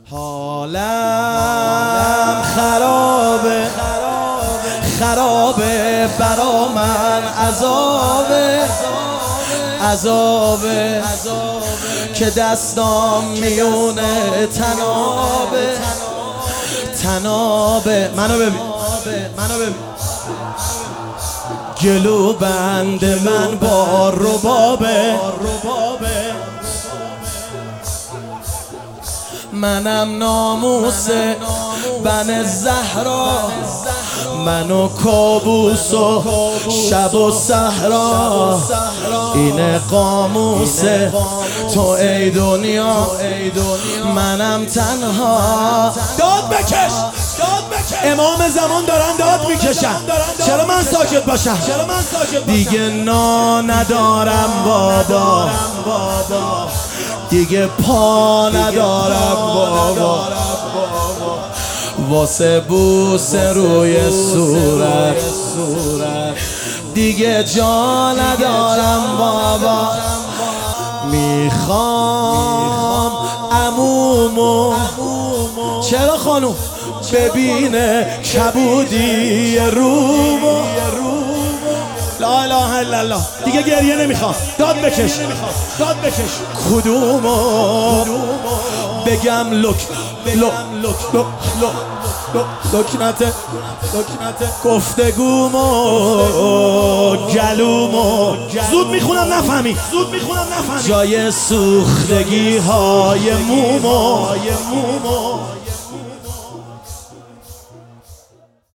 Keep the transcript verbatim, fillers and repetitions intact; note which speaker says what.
Speaker 1: حالم خرابه خرابه برا من عذابه عذابه که دستام میونه تنابه تنابه منو ببین منو ببین گلو بند من با ربابه منم ناموس بن زهرا منو کابوس و شب و صحرا این قاموس تو ای دنیا منم تنها.
Speaker 2: داد بکش امام زمان دارن داد میکشن، چرا من ساکت باشم؟
Speaker 1: دیگه نا ندارم بابا، دیگه پا ندارم بابا، واسه بوس روی صورت دیگه جا ندارم بابا. میخوام عمومو چرا خانوم ببینه کبودی رومو. لا اله الا الله.
Speaker 2: دیگه گریه نمیخوام، داد بکش داد بکش
Speaker 1: کدومو بگم لک لک لک لک لکنته گفتگومو گلومو
Speaker 2: زود میخونم نفهمی زود میخونم نفهمی
Speaker 1: جای سوختگی های مومو